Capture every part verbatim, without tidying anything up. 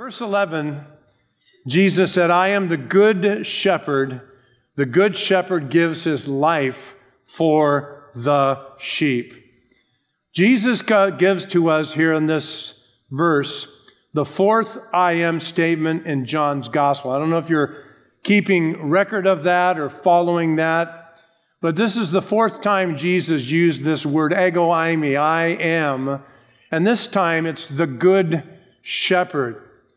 Verse eleven, Jesus said, I am the good shepherd. The good shepherd gives his life for the sheep. Jesus gives to us here in this verse the fourth I am statement in John's gospel. I don't know if you're keeping record of that or following that, but this is the fourth time Jesus used this word, ego eimi, I am, and this time it's the good shepherd.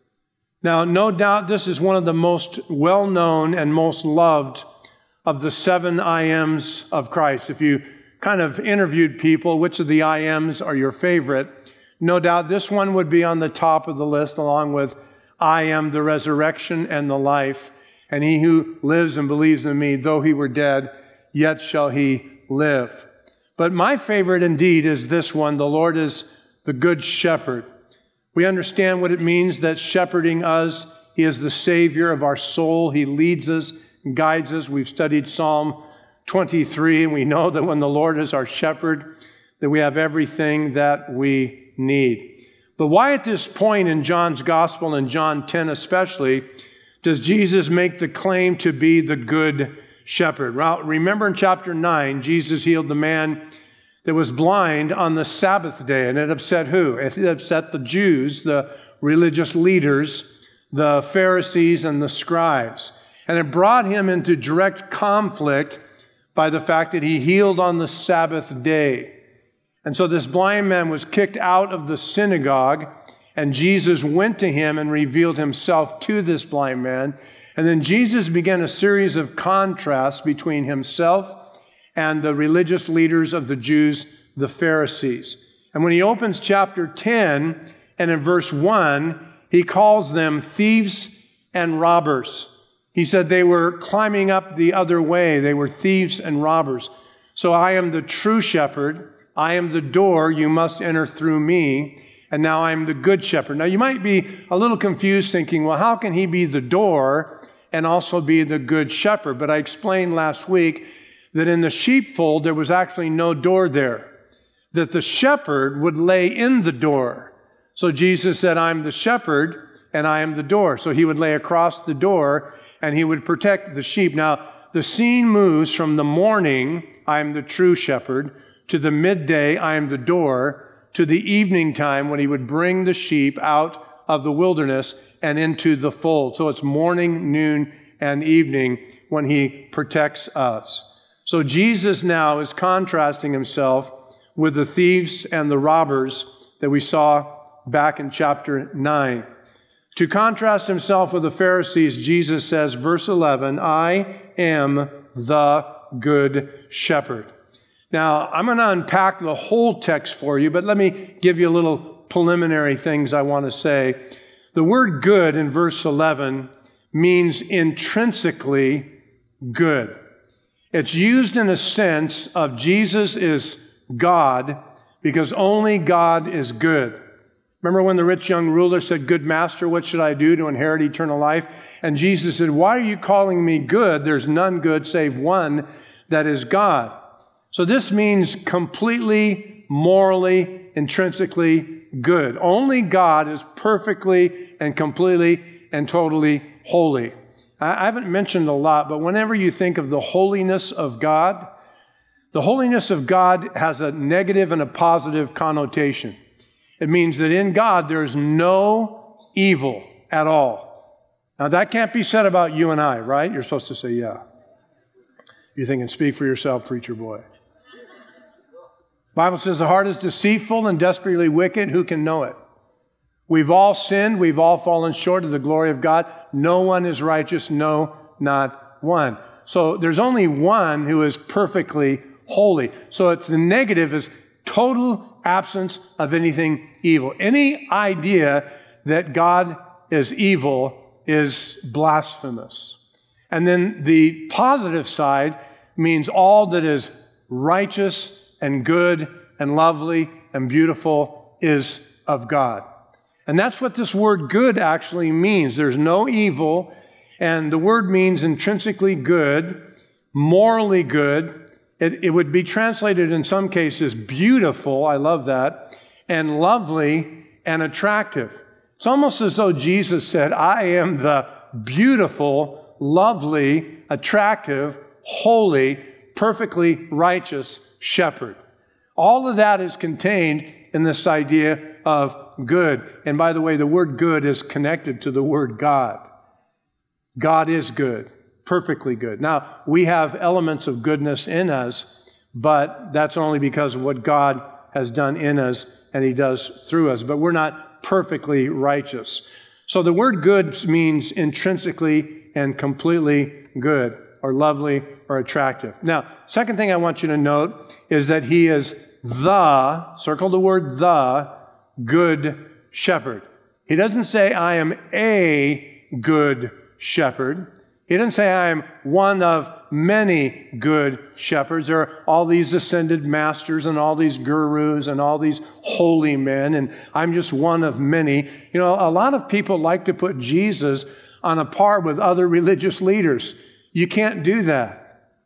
Now, no doubt this is one of the most well-known and most loved of the seven I ams of Christ. If you kind of interviewed people, which of the I ams are your favorite, no doubt this one would be on the top of the list, along with I am the resurrection and the life, and he who lives and believes in me, though he were dead, yet shall he live. But my favorite indeed is this one, the Lord is the good shepherd. We understand what it means that shepherding us, he is the Savior of our soul. He leads us and guides us. We've studied Psalm twenty-three, and we know that when the Lord is our shepherd, that we have everything that we need. But why at this point in John's gospel, in John ten especially, does Jesus make the claim to be the good shepherd? Well, remember in chapter nine, Jesus healed the man that was blind on the Sabbath day, and it upset who? It upset the Jews, the religious leaders, the Pharisees, and the scribes. And it brought him into direct conflict by the fact that he healed on the Sabbath day. And so this blind man was kicked out of the synagogue, and Jesus went to him and revealed himself to this blind man. And then Jesus began a series of contrasts between himself and the religious leaders of the Jews, the Pharisees. And when he opens chapter ten, and in verse one, he calls them thieves and robbers. He said they were climbing up the other way. They were thieves and robbers. So I am the true shepherd. I am the door. You must enter through me. And now I am the good shepherd. Now you might be a little confused thinking, well, how can he be the door and also be the good shepherd? But I explained last week that in the sheepfold, there was actually no door there, that the shepherd would lay in the door. So Jesus said, I'm the shepherd and I am the door. So he would lay across the door and he would protect the sheep. Now, the scene moves from the morning, I am the true shepherd, to the midday, I am the door, to the evening time when he would bring the sheep out of the wilderness and into the fold. So it's morning, noon, and evening when he protects us. So Jesus now is contrasting himself with the thieves and the robbers that we saw back in chapter nine. To contrast himself with the Pharisees, Jesus says, verse eleven, I am the good shepherd. Now, I'm going to unpack the whole text for you, but let me give you a little preliminary things I want to say. The word good in verse eleven means intrinsically good. It's used in a sense of Jesus is God because only God is good. Remember when the rich young ruler said, good master, what should I do to inherit eternal life? And Jesus said, why are you calling me good? There's none good save one, that is God. So this means completely, morally, intrinsically good. Only God is perfectly and completely and totally holy. I haven't mentioned a lot, but whenever you think of the holiness of God, the holiness of God has a negative and a positive connotation. It means that in God there is no evil at all. Now that can't be said about you and I, right? You're supposed to say, yeah. You're thinking, speak for yourself, preacher boy. The Bible says the heart is deceitful and desperately wicked. Who can know it? We've all sinned. We've all fallen short of the glory of God. No one is righteous. No, not one. So there's only one who is perfectly holy. So it's the negative is total absence of anything evil. Any idea that God is evil is blasphemous. And then the positive side means all that is righteous and good and lovely and beautiful is of God. And that's what this word good actually means. There's no evil, and the word means intrinsically good, morally good. It, it would be translated in some cases beautiful, I love that, and lovely and attractive. It's almost as though Jesus said, I am the beautiful, lovely, attractive, holy, perfectly righteous shepherd. All of that is contained in this idea of good. And by the way, the word good is connected to the word God. God is good, perfectly good. Now, we have elements of goodness in us, but that's only because of what God has done in us and He does through us. But we're not perfectly righteous. So the word good means intrinsically and completely good, or lovely, or attractive. Now, second thing I want you to note is that He is the, circle the word the, good shepherd. He doesn't say, I am a good shepherd. He doesn't say, I am one of many good shepherds. There are all these ascended masters and all these gurus and all these holy men, and I'm just one of many. You know, a lot of people like to put Jesus on a par with other religious leaders. You can't do that.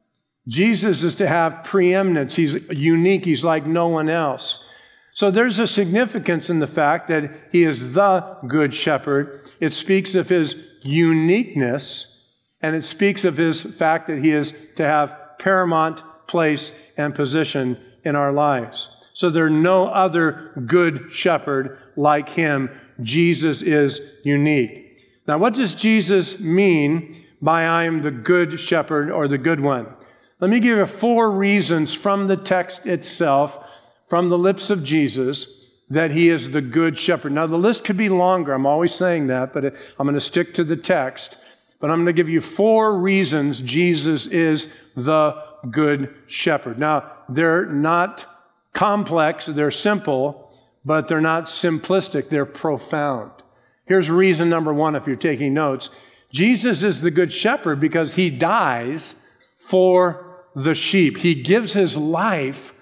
Jesus is to have preeminence. He's unique. He's like no one else. So there's a significance in the fact that He is the good shepherd. It speaks of His uniqueness, and it speaks of His fact that He is to have paramount place and position in our lives. So there's no other good shepherd like Him. Jesus is unique. Now, what does Jesus mean by I am the good shepherd or the good one? Let me give you four reasons from the text itself, from the lips of Jesus, that He is the good shepherd. Now, the list could be longer. I'm always saying that, but I'm going to stick to the text. But I'm going to give you four reasons Jesus is the good shepherd. Now, they're not complex. They're simple, but they're not simplistic. They're profound. Here's reason number one, if you're taking notes. Jesus is the good shepherd because He dies for the sheep. He gives His life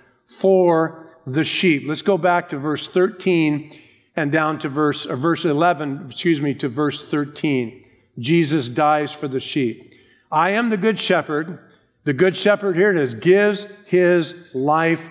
for the sheep. Let's go back to verse thirteen and down to verse, or verse eleven, excuse me, to verse thirteen. Jesus dies for the sheep. I am the good shepherd. The good shepherd, here it is, gives His life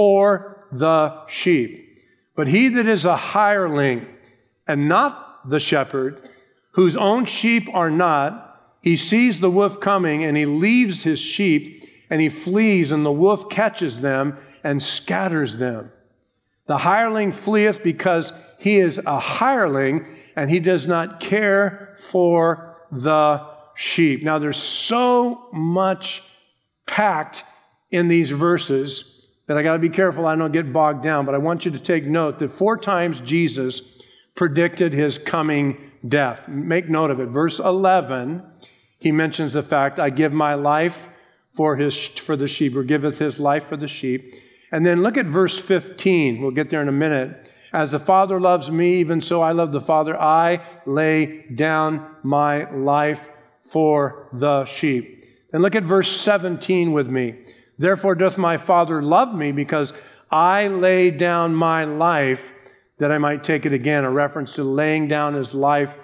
for the sheep. But he that is a hireling and not the shepherd, whose own sheep are not, he sees the wolf coming and he leaves his sheep and he flees, and the wolf catches them and scatters them. The hireling fleeth because he is a hireling and he does not care for the sheep. Now, there's so much packed in these verses that I got to be careful I don't get bogged down, but I want you to take note that four times Jesus predicted His coming death. Make note of it. Verse eleven, He mentions the fact, I give my life for his for the sheep, or giveth His life for the sheep. And then look at verse fifteen. We'll get there in a minute. As the Father loves me, even so I love the Father. I lay down my life for the sheep. And look at verse seventeen with me. Therefore doth my Father love me, because I lay down my life that I might take it again. A reference to laying down His life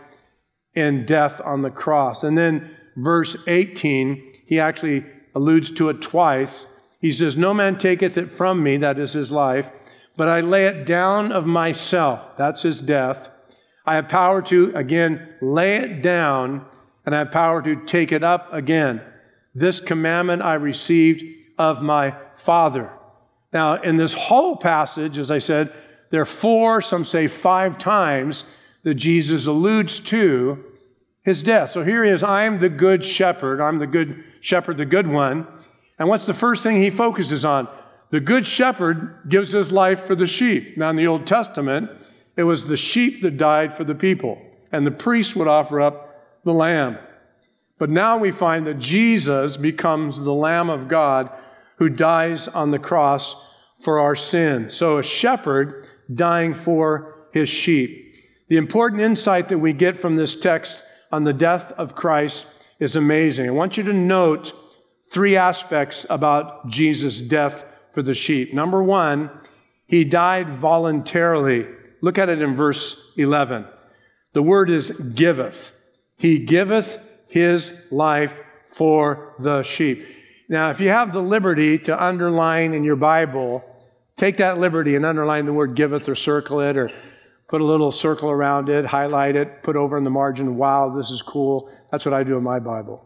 in death on the cross. And then verse eighteen, He actually alludes to it twice. He says, no man taketh it from me, that is His life, but I lay it down of myself. That's His death. I have power to, again, lay it down, and I have power to take it up again. This commandment I received of my Father. Now, in this whole passage, as I said, there are four, some say five times that Jesus alludes to His death. So here He is, I am the good shepherd. I'm the good shepherd, the good one. And what's the first thing He focuses on? The good shepherd gives his life for the sheep. Now, in the Old Testament, it was the sheep that died for the people, and the priest would offer up the lamb. But now we find that Jesus becomes the Lamb of God who dies on the cross for our sin. So a shepherd dying for his sheep. The important insight that we get from this text on the death of Christ is amazing. I want you to note three aspects about Jesus' death for the sheep. Number one, He died voluntarily. Look at it in verse eleven. The word is giveth. He giveth His life for the sheep. Now, if you have the liberty to underline in your Bible, take that liberty and underline the word giveth or circle it or put a little circle around it, highlight it, put over in the margin, wow, this is cool. That's what I do in my Bible.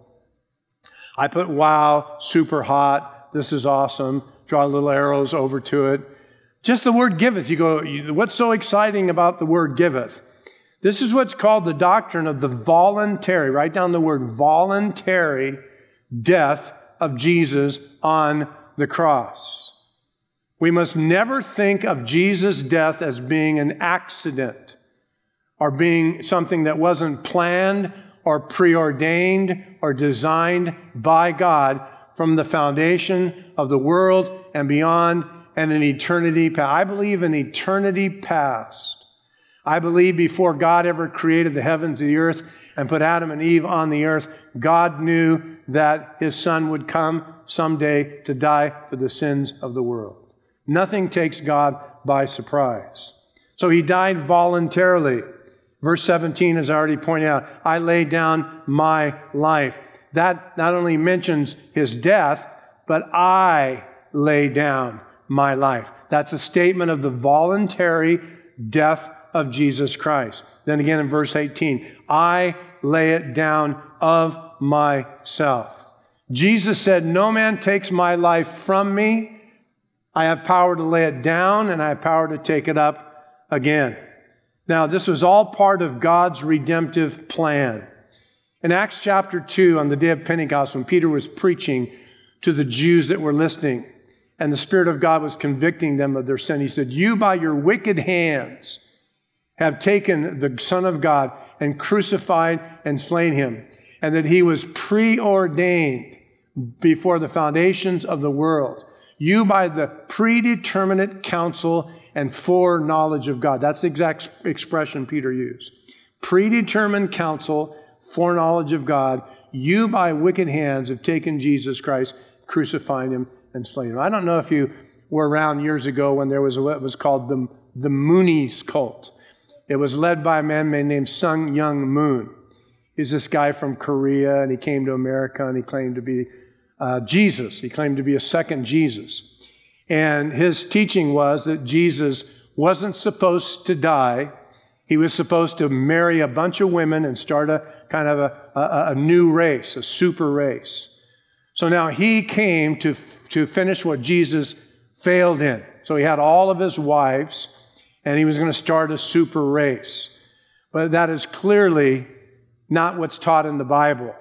I put wow, super hot, this is awesome, draw little arrows over to it. Just the word giveth. You go, what's so exciting about the word giveth? This is what's called the doctrine of the voluntary, write down the word voluntary death of Jesus on the cross. We must never think of Jesus' death as being an accident or being something that wasn't planned or preordained or designed by God from the foundation of the world and beyond and in eternity past. I believe in eternity past. I believe before God ever created the heavens and the earth and put Adam and Eve on the earth, God knew that His Son would come someday to die for the sins of the world. Nothing takes God by surprise. So He died voluntarily. Verse seventeen, as I already pointed out, I lay down my life. That not only mentions His death, but I lay down my life. That's a statement of the voluntary death of Jesus Christ. Then again in verse eighteen, I lay it down of myself. Jesus said, no man takes my life from me. I have power to lay it down and I have power to take it up again. Now, this was all part of God's redemptive plan. In Acts chapter two, on the day of Pentecost, when Peter was preaching to the Jews that were listening, and the Spirit of God was convicting them of their sin, he said, you by your wicked hands have taken the Son of God and crucified and slain Him, and that He was preordained before the foundations of the world. You by the predeterminate counsel and foreknowledge of God. That's the exact expression Peter used. Predetermined counsel, foreknowledge of God. You by wicked hands have taken Jesus Christ, crucifying Him and slain Him. I don't know if you were around years ago when there was what was called the, the Moonies cult. It was led by a man named Sun Myung Moon. He's this guy from Korea, and he came to America, and he claimed to be uh, Jesus. He claimed to be a second Jesus. And his teaching was that Jesus wasn't supposed to die. He was supposed to marry a bunch of women and start a kind of a, a, a new race, a super race. So now he came to, to finish what Jesus failed in. So he had all of his wives, and he was going to start a super race. But that is clearly not what's taught in the Bible.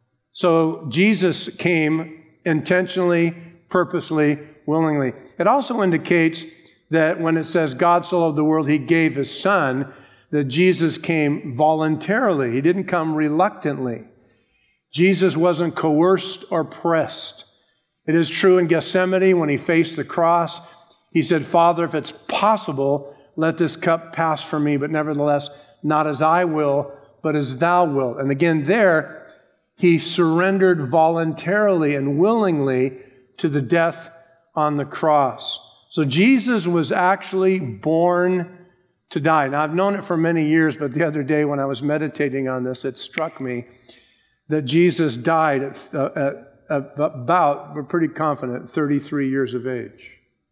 So Jesus came intentionally, purposely, willingly. It also indicates that when it says God so loved the world, He gave His Son, that Jesus came voluntarily. He didn't come reluctantly. Jesus wasn't coerced or pressed. It is true in Gethsemane when He faced the cross, He said, Father, if it's possible, let this cup pass from me, but nevertheless, not as I will, but as Thou wilt. And again, there, He surrendered voluntarily and willingly to the death on the cross. So Jesus was actually born to die. Now, I've known it for many years, but the other day when I was meditating on this, it struck me that Jesus died at, uh, at, at about, we're pretty confident, thirty-three years of age.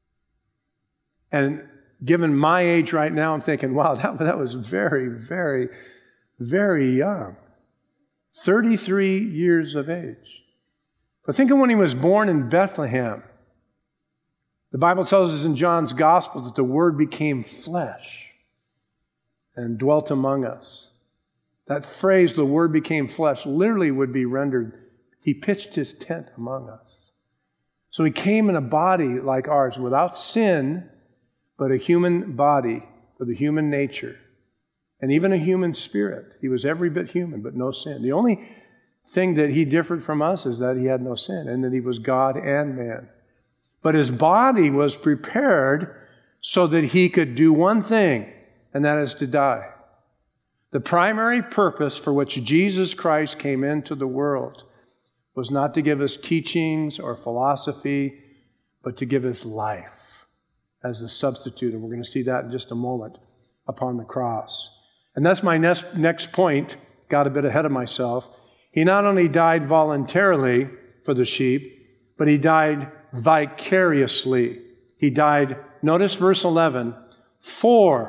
And given my age right now, I'm thinking, wow, that, that was very, very, very young. thirty-three years of age. But think of when He was born in Bethlehem. The Bible tells us in John's Gospel that the Word became flesh and dwelt among us. That phrase, the Word became flesh, literally would be rendered, He pitched His tent among us. So He came in a body like ours, without sin, but a human body with a human nature and even a human spirit. He was every bit human, but no sin. The only thing that He differed from us is that He had no sin and that He was God and man. But His body was prepared so that He could do one thing, and that is to die. The primary purpose for which Jesus Christ came into the world was not to give us teachings or philosophy, but to give us life as the substitute. And we're going to see that in just a moment upon the cross. And that's my next, next point. Got a bit ahead of myself. He not only died voluntarily for the sheep, but He died vicariously. He died, notice verse eleven, for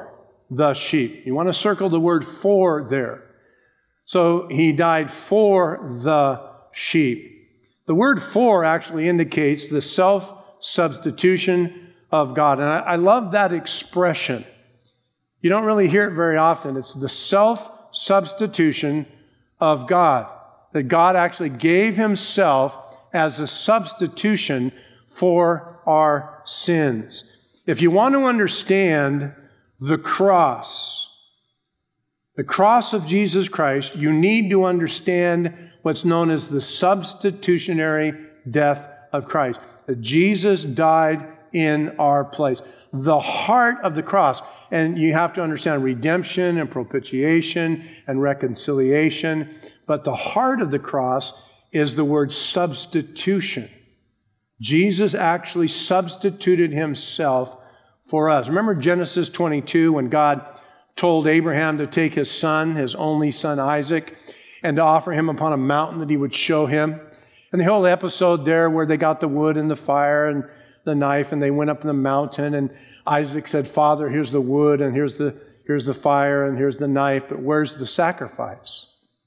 the sheep. You want to circle the word for there. So he died for the sheep. The word for actually indicates the self-substitution of God. And I, I love that expression. You don't really hear it very often. It's the self-substitution of God. That God actually gave himself as a substitution for our sins. If you want to understand the cross, the cross of Jesus Christ, you need to understand what's known as the substitutionary death of Christ. That Jesus died in our place. The heart of the cross, and you have to understand redemption and propitiation and reconciliation, but the heart of the cross is the word substitution. Jesus actually substituted himself for us. Remember Genesis twenty-two when God told Abraham to take his son, his only son Isaac, and to offer him upon a mountain that he would show him. And the whole episode there where they got the wood and the fire and the knife and they went up the mountain and Isaac said, Father, here's the wood and here's the, here's the fire and here's the knife, but where's the sacrifice?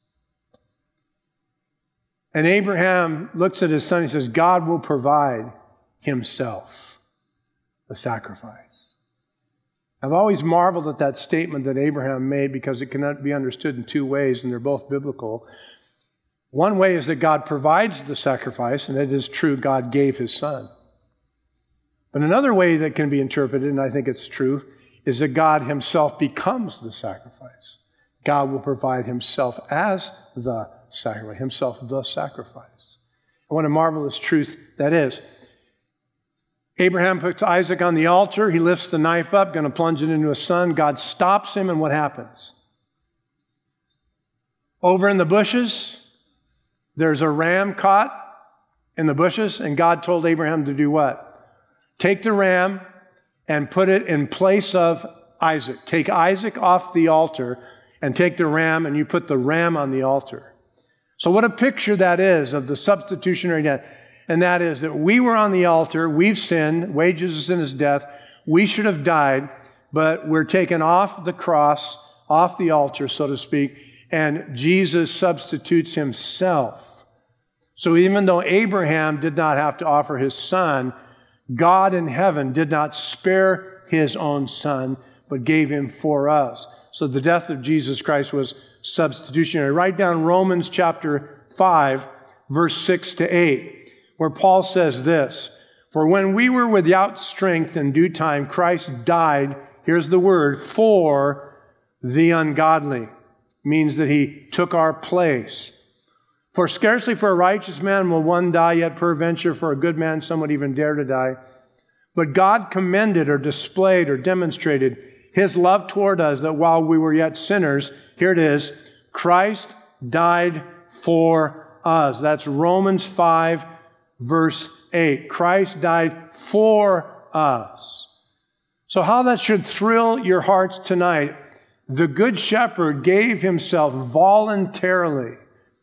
And Abraham looks at his son and says, God will provide himself the sacrifice. I've always marveled at that statement that Abraham made because it cannot be understood in two ways, and they're both biblical. One way is that God provides the sacrifice, and it is true, God gave his son. But another way that can be interpreted, and I think it's true, is that God himself becomes the sacrifice. God will provide himself as the sacrifice, himself the sacrifice. And what a marvelous truth that is. Abraham puts Isaac on the altar. He lifts the knife up, going to plunge it into his son. God stops him, and what happens? Over in the bushes, there's a ram caught in the bushes, and God told Abraham to do what? Take the ram and put it in place of Isaac. Take Isaac off the altar and take the ram, and you put the ram on the altar. So what a picture that is of the substitutionary death. And that is that we were on the altar, we've sinned, wages of sin is death, we should have died, but we're taken off the cross, off the altar, so to speak, and Jesus substitutes himself. So even though Abraham did not have to offer his son, God in heaven did not spare his own son, but gave him for us. So the death of Jesus Christ was substitutionary. Write down Romans chapter five, verse six to eight. Where Paul says this, for when we were without strength in due time, Christ died, here's the word, for the ungodly. Means that he took our place. For scarcely for a righteous man will one die, yet peradventure for a good man some would even dare to die. But God commended or displayed or demonstrated his love toward us that while we were yet sinners, here it is, Christ died for us. That's Romans five, verse eight. Christ died for us. So how that should thrill your hearts tonight. The Good Shepherd gave himself voluntarily,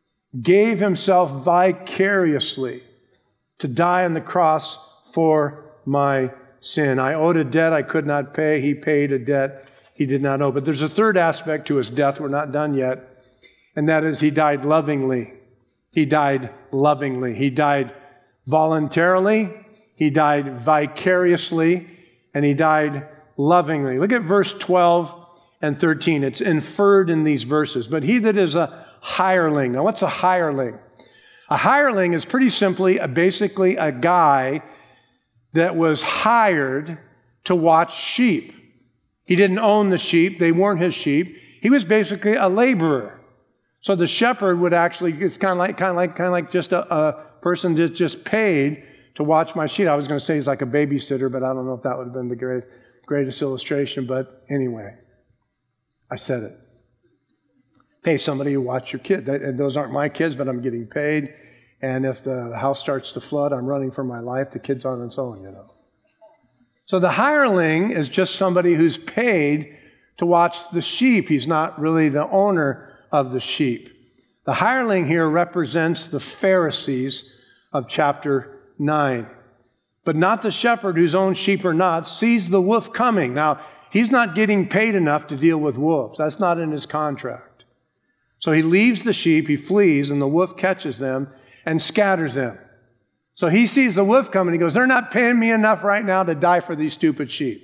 gave himself vicariously to die on the cross for my sin. I owed a debt I could not pay. He paid a debt he did not owe. But there's a third aspect to his death. We're not done yet. And that is he died lovingly. He died lovingly. He died voluntarily, he died vicariously, and he died lovingly. Look at verse twelve and thirteen. It's inferred in these verses. But he that is a hireling. Now, what's a hireling? A hireling is pretty simply, a, basically a guy that was hired to watch sheep. He didn't own the sheep. They weren't his sheep. He was basically a laborer. So the shepherd would actually, it's kind of like, kind of like, kind of like just a, a person that just paid to watch my sheep. I was going to say he's like a babysitter, but I don't know if that would have been the great, greatest illustration. But anyway, I said it. Pay somebody to watch your kid. And those aren't my kids, but I'm getting paid. And if the house starts to flood, I'm running for my life. The kid's on its own, you know. So the hireling is just somebody who's paid to watch the sheep. He's not really the owner of the sheep. The hireling here represents the Pharisees of chapter nine. But not the shepherd whose own sheep are not, sees the wolf coming. Now, he's not getting paid enough to deal with wolves. That's not in his contract. So he leaves the sheep, he flees, and the wolf catches them and scatters them. So he sees the wolf coming. He goes, they're not paying me enough right now to die for these stupid sheep.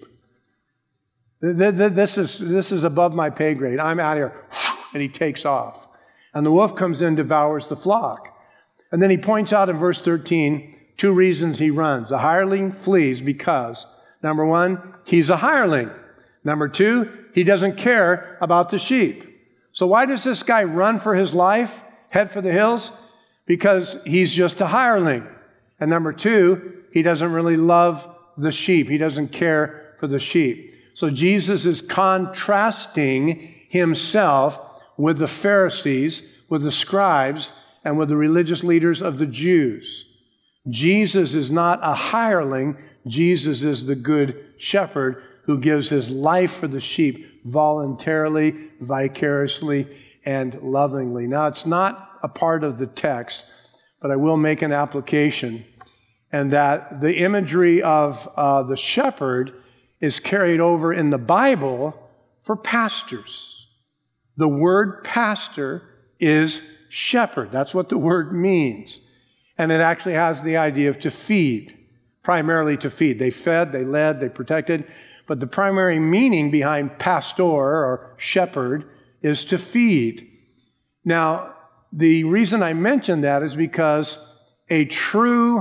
This is, this is above my pay grade. I'm out of here. And he takes off. And the wolf comes in, devours the flock. And then he points out in verse thirteen two reasons he runs. The hireling flees because, number one, he's a hireling. Number two, he doesn't care about the sheep. So why does this guy run for his life, head for the hills? Because he's just a hireling. And number two, he doesn't really love the sheep. He doesn't care for the sheep. So Jesus is contrasting himself with the Pharisees, with the scribes, and with the religious leaders of the Jews. Jesus is not a hireling. Jesus is the good shepherd who gives his life for the sheep voluntarily, vicariously, and lovingly. Now, it's not a part of the text, but I will make an application, and that the imagery of uh, the shepherd is carried over in the Bible for pastors. The word pastor is shepherd. That's what the word means. And it actually has the idea of to feed, primarily to feed. They fed, they led, they protected. But the primary meaning behind pastor or shepherd is to feed. Now, the reason I mention that is because a true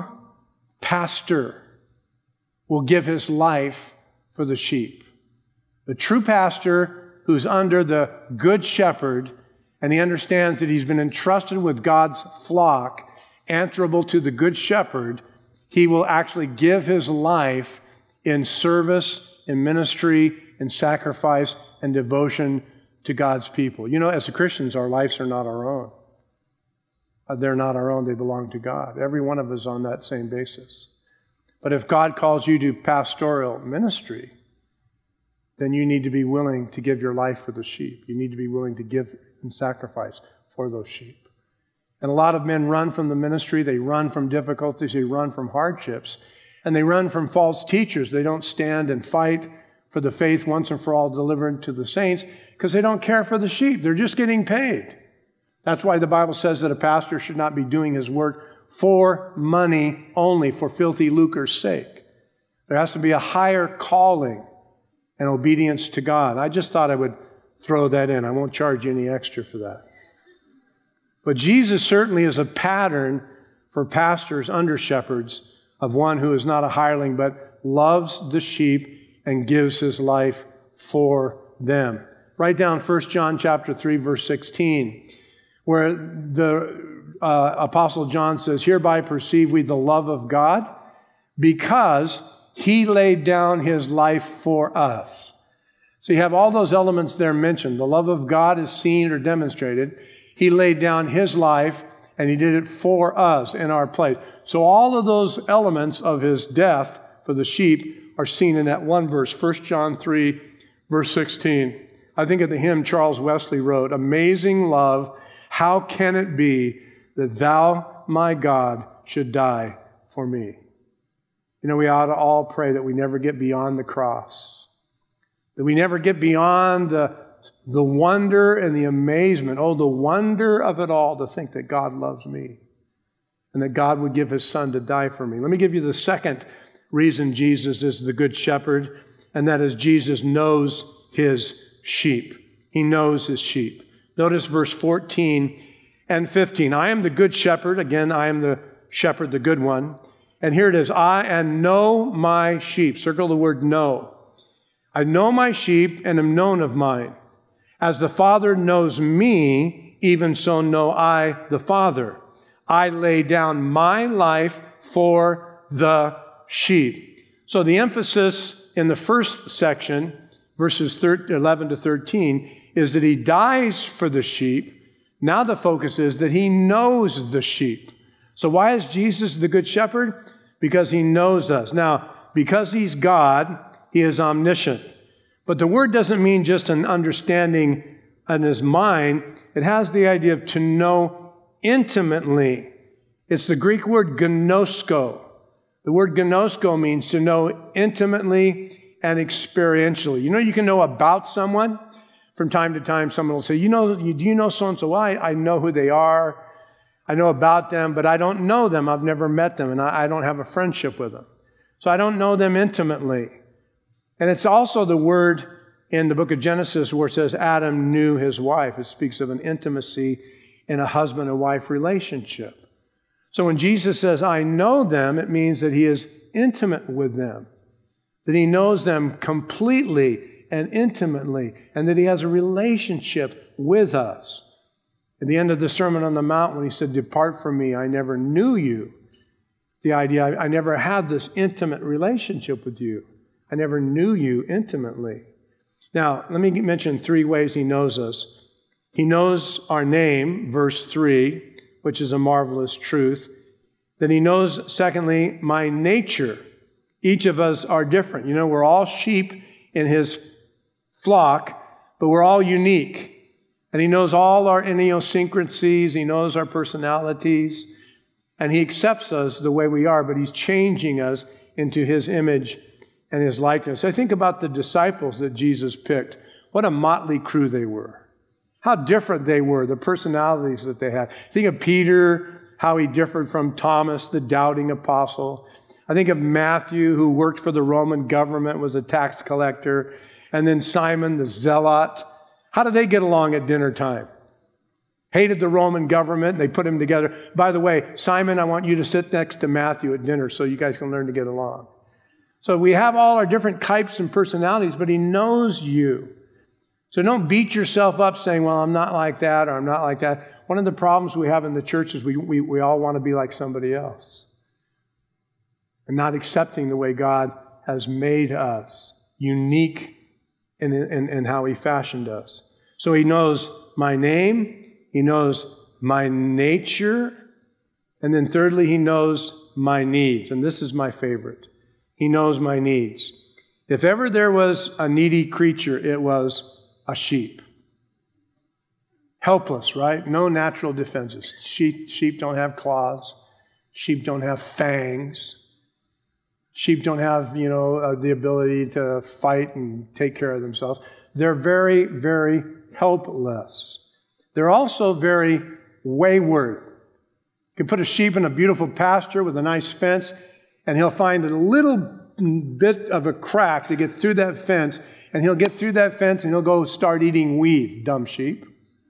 pastor will give his life for the sheep. The true pastor who's under the good shepherd, and he understands that he's been entrusted with God's flock, answerable to the good shepherd, he will actually give his life in service, in ministry, in sacrifice, and devotion to God's people. You know, as Christians, our lives are not our own. They're not our own, they belong to God. Every one of us is on that same basis. But if God calls you to pastoral ministry, then you need to be willing to give your life for the sheep. You need to be willing to give and sacrifice for those sheep. And a lot of men run from the ministry. They run from difficulties. They run from hardships. And they run from false teachers. They don't stand and fight for the faith once and for all delivered to the saints because they don't care for the sheep. They're just getting paid. That's why the Bible says that a pastor should not be doing his work for money only, for filthy lucre's sake. There has to be a higher calling and obedience to God. I just thought I would throw that in. I won't charge you any extra for that. But Jesus certainly is a pattern for pastors, under shepherds, of one who is not a hireling, but loves the sheep and gives his life for them. Write down First John chapter three, verse sixteen, where the uh, Apostle John says, "Hereby perceive we the love of God, because he laid down his life for us." So you have all those elements there mentioned. The love of God is seen or demonstrated. He laid down his life, and he did it for us in our place. So all of those elements of his death for the sheep are seen in that one verse, First John three, verse sixteen. I think of the hymn Charles Wesley wrote, "Amazing love, how can it be that thou, my God, should die for me?" You know, we ought to all pray that we never get beyond the cross, that we never get beyond the, the wonder and the amazement. Oh, the wonder of it all to think that God loves me and that God would give his son to die for me. Let me give you the second reason Jesus is the good shepherd, and that is Jesus knows his sheep. He knows his sheep. Notice verse fourteen and fifteen. "I am the good shepherd." Again, I am the shepherd, the good one. And here it is. "I and know my sheep." Circle the word know. "I know my sheep and am known of mine. As the Father knows me, even so know I the Father. I lay down my life for the sheep." So the emphasis in the first section, verses eleven to thirteen, is that he dies for the sheep. Now the focus is that he knows the sheep. So why is Jesus the good shepherd? Because he knows us. Now, because he's God, he is omniscient. But the word doesn't mean just an understanding in his mind. It has the idea of to know intimately. It's the Greek word gnosko. The word gnosko means to know intimately and experientially. You know, you can know about someone. From time to time, someone will say, you know, do you know so-and-so? Well, I, I know who they are. I know about them, but I don't know them. I've never met them, and I, I don't have a friendship with them. So I don't know them intimately. And it's also the word in the book of Genesis where it says Adam knew his wife. It speaks of an intimacy in a husband and wife relationship. So when Jesus says, I know them, it means that he is intimate with them, that he knows them completely and intimately, and that he has a relationship with us. At the end of the Sermon on the Mount, when he said, depart from me, I never knew you, the idea, I, I never had this intimate relationship with you. I never knew you intimately. Now, let me mention three ways he knows us. He knows our name, verse three, which is a marvelous truth. Then he knows, secondly, my nature. Each of us are different. You know, we're all sheep in his flock, but we're all unique. And he knows all our idiosyncrasies. He knows our personalities. And he accepts us the way we are, but he's changing us into his image and his likeness. I think about the disciples that Jesus picked. What a motley crew they were. How different they were, the personalities that they had. Think of Peter, how he differed from Thomas, the doubting apostle. I think of Matthew, who worked for the Roman government, was a tax collector. And then Simon, the zealot. How did they get along at dinner time? Hated the Roman government. They put him together. By the way, Simon, I want you to sit next to Matthew at dinner so you guys can learn to get along. So we have all our different types and personalities, but he knows you. So don't beat yourself up saying, well, I'm not like that or I'm not like that. One of the problems we have in the church is we, we, we all want to be like somebody else and not accepting the way God has made us unique in, in, in how he fashioned us. So he knows my name, he knows my nature, and then thirdly, he knows my needs. And this is my favorite. He knows my needs. If ever there was a needy creature, it was a sheep. Helpless, right? No natural defenses. Sheep, sheep don't have claws. Sheep don't have fangs. Sheep don't have, you know, uh, the ability to fight and take care of themselves. They're very, very helpless. They're also very wayward. You can put a sheep in a beautiful pasture with a nice fence, and he'll find a little bit of a crack to get through that fence, and he'll get through that fence and he'll go start eating weed, dumb sheep.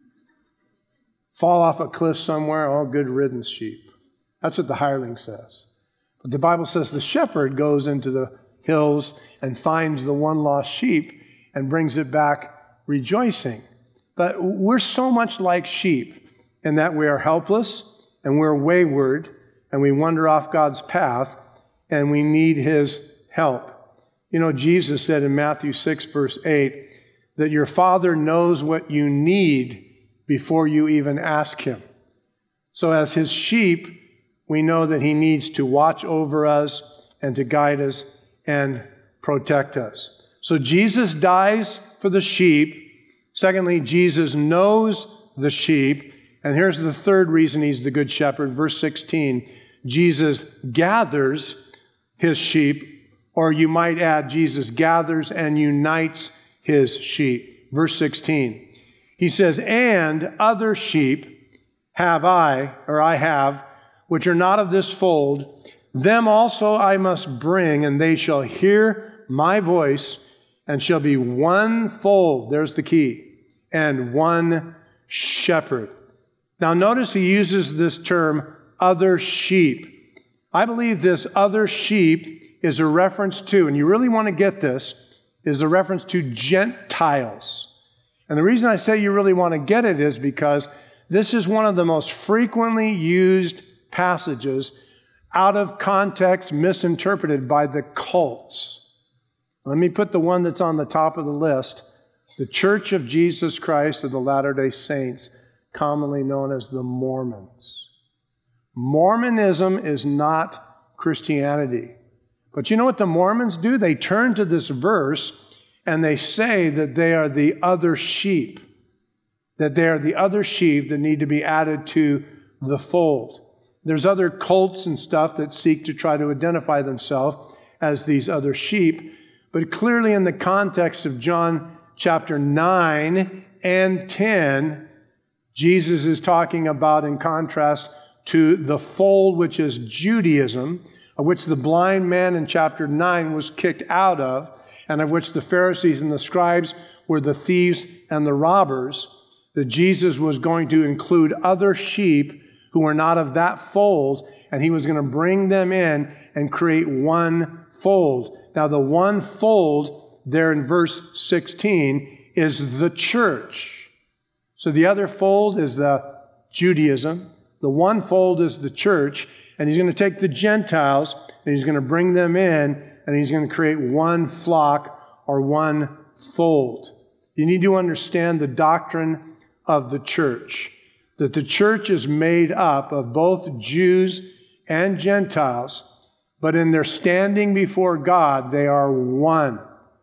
Fall off a cliff somewhere, oh, good riddance, sheep. That's what the hireling says. But the Bible says the shepherd goes into the hills and finds the one lost sheep and brings it back rejoicing. But we're so much like sheep in that we are helpless and we're wayward and we wander off God's path and we need his help. You know, Jesus said in Matthew six, verse eight, that your Father knows what you need before you even ask him. So as his sheep, we know that he needs to watch over us and to guide us and protect us. So Jesus dies for the sheep. Secondly, Jesus knows the sheep. And here's the third reason he's the good shepherd. Verse sixteen, Jesus gathers his sheep, or you might add, Jesus gathers and unites his sheep. Verse sixteen, he says, and other sheep have I, or I have, which are not of this fold, them also I must bring, and they shall hear my voice, and shall be one fold, there's the key, and one shepherd. Now notice he uses this term, other sheep. I believe this other sheep is a reference to, and you really want to get this, is a reference to Gentiles. And the reason I say you really want to get it is because this is one of the most frequently used passages out of context, misinterpreted by the cults. Let me put the one that's on the top of the list. The Church of Jesus Christ of the Latter-day Saints, commonly known as the Mormons. Mormonism is not Christianity. But you know what the Mormons do? They turn to this verse and they say that they are the other sheep, that they are the other sheep that need to be added to the fold. There's other cults and stuff that seek to try to identify themselves as these other sheep. But clearly in the context of John chapter nine and ten, Jesus is talking about, in contrast to the fold, which is Judaism, of which the blind man in chapter nine was kicked out of, and of which the Pharisees and the scribes were the thieves and the robbers, that Jesus was going to include other sheep who were not of that fold, and he was going to bring them in and create one fold. Now, the one fold there in verse sixteen is the church. So the other fold is the Judaism. The one fold is the church, and he's going to take the Gentiles and he's going to bring them in, and he's going to create one flock or one fold. You need to understand the doctrine of the church, that the church is made up of both Jews and Gentiles, but in their standing before God, they are one.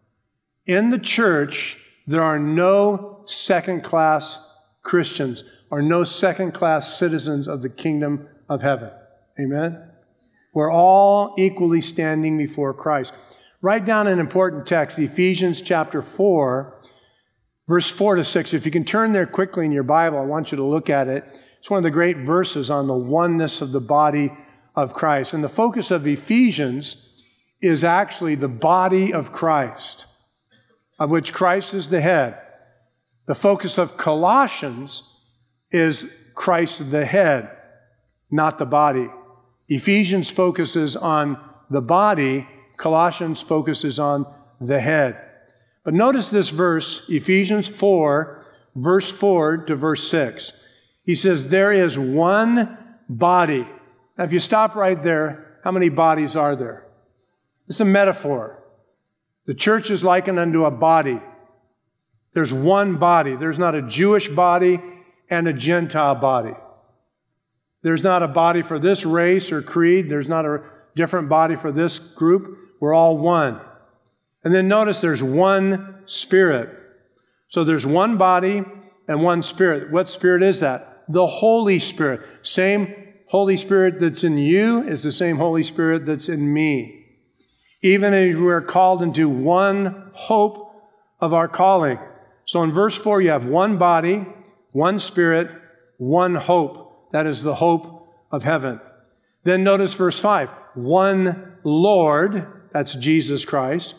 In the church, there are no second-class Christians or no second-class citizens of the kingdom of heaven. Amen? We're all equally standing before Christ. Write down an important text, Ephesians chapter four, verse four to six. If you can turn there quickly in your Bible, I want you to look at it. It's one of the great verses on the oneness of the body of Christ. And the focus of Ephesians is actually the body of Christ, of which Christ is the head. The focus of Colossians is Christ the head, not the body. Ephesians focuses on the body. Colossians focuses on the head. But notice this verse, Ephesians four, verse four to verse six. He says, there is one body. Now, if you stop right there, how many bodies are there? It's a metaphor. The church is likened unto a body. There's one body. There's not a Jewish body and a Gentile body. There's not a body for this race or creed. There's not a different body for this group. We're all one. And then notice there's one Spirit. So there's one body and one Spirit. What Spirit is that? The Holy Spirit. Same Holy Spirit that's in you is the same Holy Spirit that's in me. Even if we are called into one hope of our calling. So in verse four, you have one body, one Spirit, one hope. That is the hope of heaven. Then notice verse five. One Lord, that's Jesus Christ.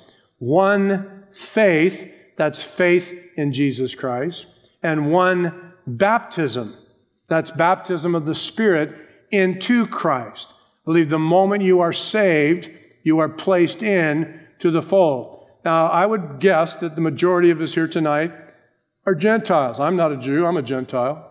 One faith, that's faith in Jesus Christ. And one baptism, that's baptism of the Spirit into Christ. I believe the moment you are saved, you are placed in to the fold. Now, I would guess that the majority of us here tonight are Gentiles. I'm not a Jew, I'm a Gentile.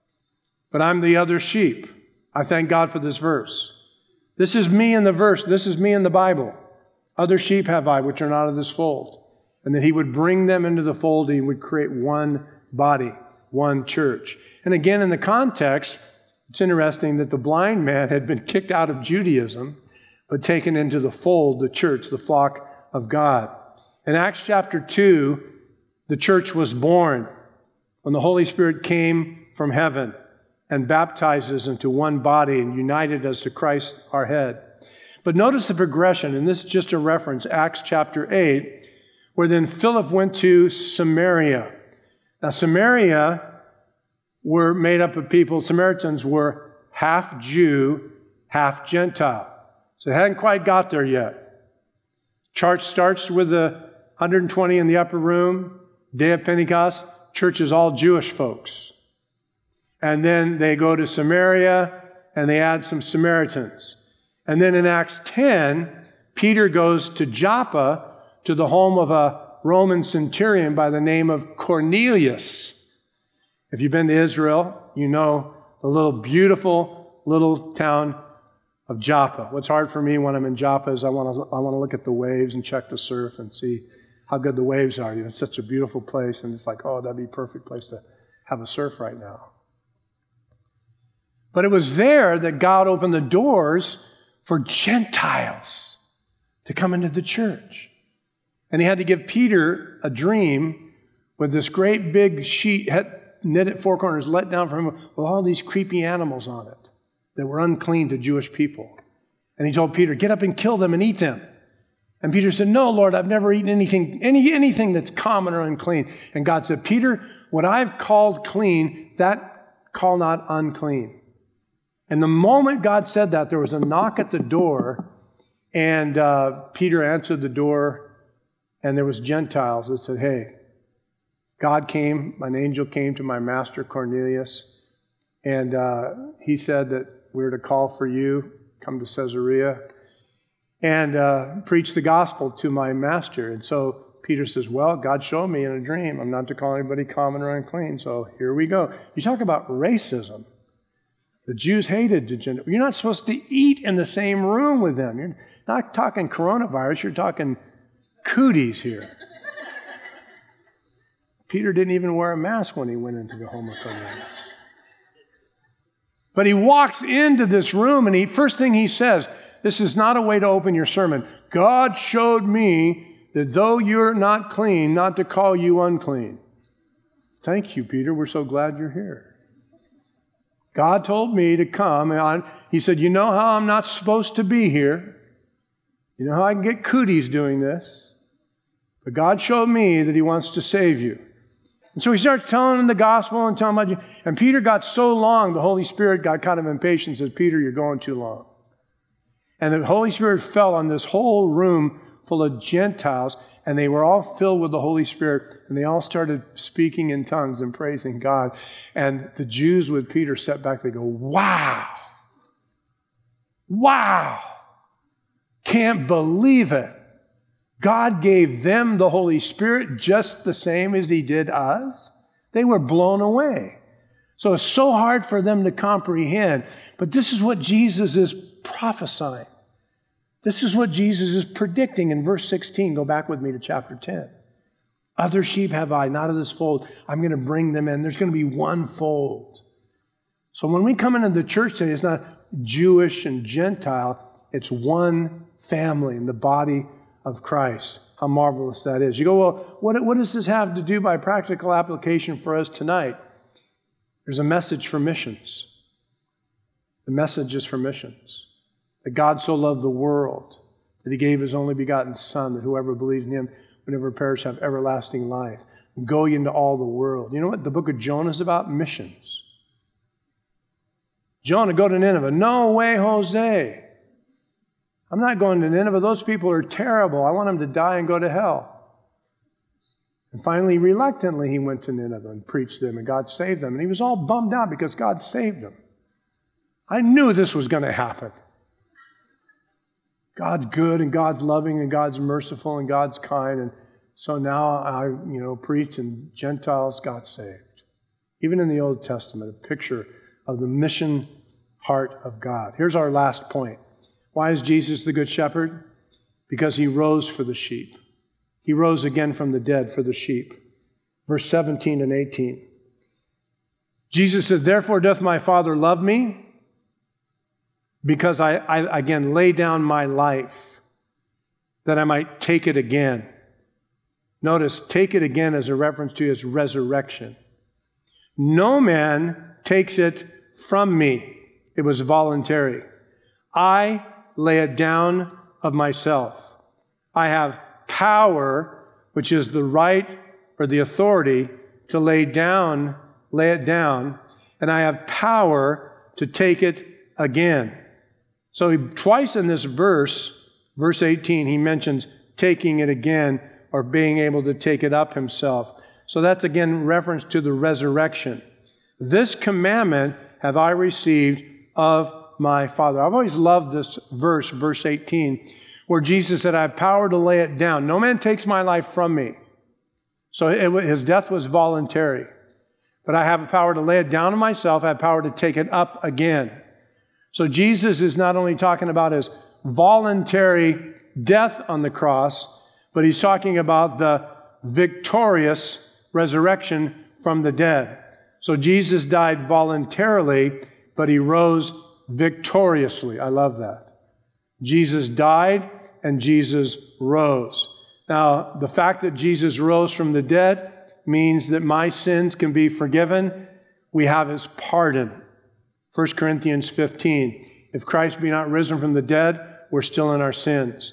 But I'm the other sheep. I thank God for this verse. This is me in the verse. This is me in the Bible. Other sheep have I, which are not of this fold. And that he would bring them into the fold, and he would create one body, one church. And again, in the context, it's interesting that the blind man had been kicked out of Judaism, but taken into the fold, the church, the flock of God. In Acts chapter two, the church was born when the Holy Spirit came from heaven and baptized us into one body and united us to Christ, our head. But notice the progression, and this is just a reference, Acts chapter eight, where then Philip went to Samaria. Now, Samaria were made up of people, Samaritans were half Jew, half Gentile. So they hadn't quite got there yet. Church starts with the one hundred twenty in the upper room, day of Pentecost, church is all Jewish folks. And then they go to Samaria, and they add some Samaritans. And then in Acts ten, Peter goes to Joppa, to the home of a Roman centurion by the name of Cornelius. If you've been to Israel, you know the little beautiful little town of Joppa. What's hard for me when I'm in Joppa is I want to I want to look at the waves and check the surf and see how good the waves are. You know, it's such a beautiful place, and it's like, oh, that'd be a perfect place to have a surf right now. But it was there that God opened the doors for Gentiles to come into the church. And he had to give Peter a dream with this great big sheet, knit at four corners, let down from him, with all these creepy animals on it that were unclean to Jewish people. And he told Peter, get up and kill them and eat them. And Peter said, no, Lord, I've never eaten anything, any, anything that's common or unclean. And God said, Peter, what I've called clean, that call not unclean. And the moment God said that, there was a knock at the door, and uh, Peter answered the door, and there was Gentiles that said, hey, God came, an angel came to my master Cornelius, and uh, he said that we're to call for you, come to Caesarea, and uh, preach the gospel to my master. And so Peter says, well, God showed me in a dream, I'm not to call anybody common or unclean, so here we go. You talk about racism. The Jews hated the Gentiles. You're not supposed to eat in the same room with them. You're not talking coronavirus, you're talking cooties here. Peter didn't even wear a mask when he went into the home of Cornelius. But he walks into this room, and he first thing he says, this is not a way to open your sermon. God showed me that though you're not clean, not to call you unclean. Thank you, Peter. We're so glad you're here. God told me to come, and I, he said, you know how I'm not supposed to be here? You know how I can get cooties doing this? But God showed me that he wants to save you. And so he starts telling him the gospel and telling him about you. And Peter got so long, the Holy Spirit got kind of impatient and said, Peter, you're going too long. And the Holy Spirit fell on this whole room full of Gentiles, and they were all filled with the Holy Spirit, and they all started speaking in tongues and praising God. And the Jews with Peter sat back, they go, wow, wow, can't believe it. God gave them the Holy Spirit just the same as he did us. They were blown away. So it's so hard for them to comprehend. But this is what Jesus is prophesying. This is what Jesus is predicting in verse sixteen. Go back with me to chapter ten. Other sheep have I, not of this fold. I'm going to bring them in. There's going to be one fold. So when we come into the church today, it's not Jewish and Gentile. It's one family in the body of Christ. How marvelous that is. You go, well, what, what does this have to do by practical application for us tonight? There's a message for missions. The message is for missions. That God so loved the world that he gave his only begotten Son, that whoever believes in him would never perish, have everlasting life. Go ye into all the world. You know what the book of Jonah is about? Missions. Jonah, go to Nineveh. No way, Jose. I'm not going to Nineveh. Those people are terrible. I want them to die and go to hell. And finally, reluctantly, he went to Nineveh and preached to them, and God saved them. And he was all bummed out because God saved them. I knew this was going to happen. God's good, and God's loving, and God's merciful, and God's kind. And so now I, you know, preach, and Gentiles got saved. Even in the Old Testament, a picture of the mission heart of God. Here's our last point. Why is Jesus the Good Shepherd? Because he rose for the sheep. He rose again from the dead for the sheep. Verse seventeen and eighteen. Jesus said, therefore doth my Father love me, because I, I again lay down my life, that I might take it again. Notice, take it again as a reference to his resurrection. No man takes it from me. It was voluntary. I lay it down of myself. I have power, which is the right or the authority to lay down, lay it down, and I have power to take it again. So he, twice in this verse, verse eighteen, he mentions taking it again or being able to take it up himself. So that's again reference to the resurrection. This commandment have I received of my Father. I've always loved this verse, verse eighteen, where Jesus said, I have power to lay it down. No man takes my life from me. So it, his death was voluntary. But I have the power to lay it down of myself. I have power to take it up again. So Jesus is not only talking about his voluntary death on the cross, but he's talking about the victorious resurrection from the dead. So Jesus died voluntarily, but he rose victoriously. I love that. Jesus died and Jesus rose. Now, the fact that Jesus rose from the dead means that my sins can be forgiven. We have his pardon. First Corinthians fifteen. If Christ be not risen from the dead, we're still in our sins.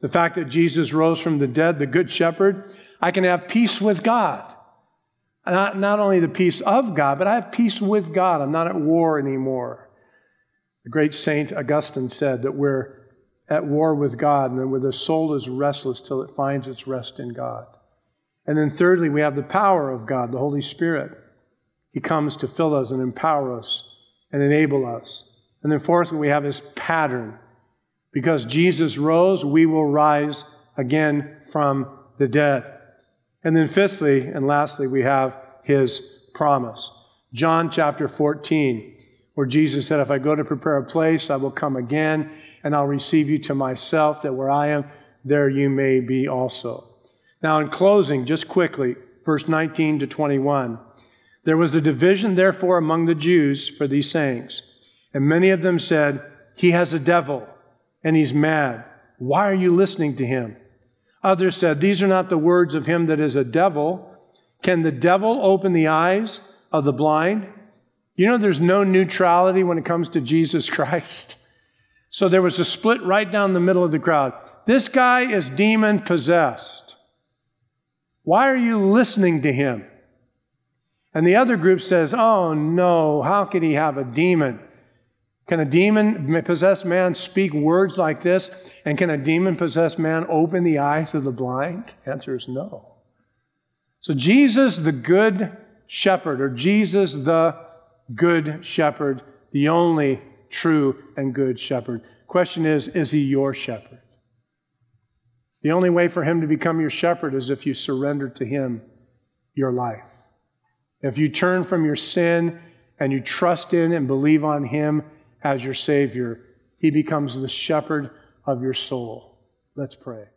the fact that Jesus rose from the dead, the Good Shepherd, I can have peace with God. Not, not only the peace of God, but I have peace with God. I'm not at war anymore. The great Saint Augustine said that we're at war with God, and then where the soul is restless till it finds its rest in God. And then thirdly, we have the power of God, the Holy Spirit. He comes to fill us and empower us and enable us. And then fourthly, we have His pattern. Because Jesus rose, we will rise again from the dead. And then fifthly and lastly, we have His promise. John chapter fourteen, where Jesus said, if I go to prepare a place, I will come again, and I'll receive you to myself, that where I am, there you may be also. Now, in closing, just quickly, verse nineteen to twenty-one, there was a division, therefore, among the Jews for these sayings. And many of them said, he has a devil, and he's mad. Why are you listening to him? Others said, these are not the words of him that is a devil. Can the devil open the eyes of the blind? You know, there's no neutrality when it comes to Jesus Christ. So there was a split right down the middle of the crowd. This guy is demon-possessed. Why are you listening to him? And the other group says, oh no, how could he have a demon? Can a demon-possessed man speak words like this? And can a demon-possessed man open the eyes of the blind? The answer is no. So Jesus, the Good Shepherd, or Jesus, the Good Shepherd, the only true and good shepherd. Question is, is he your shepherd? The only way for him to become your shepherd is if you surrender to him your life. If you turn from your sin and you trust in and believe on him as your Savior, he becomes the shepherd of your soul. Let's pray.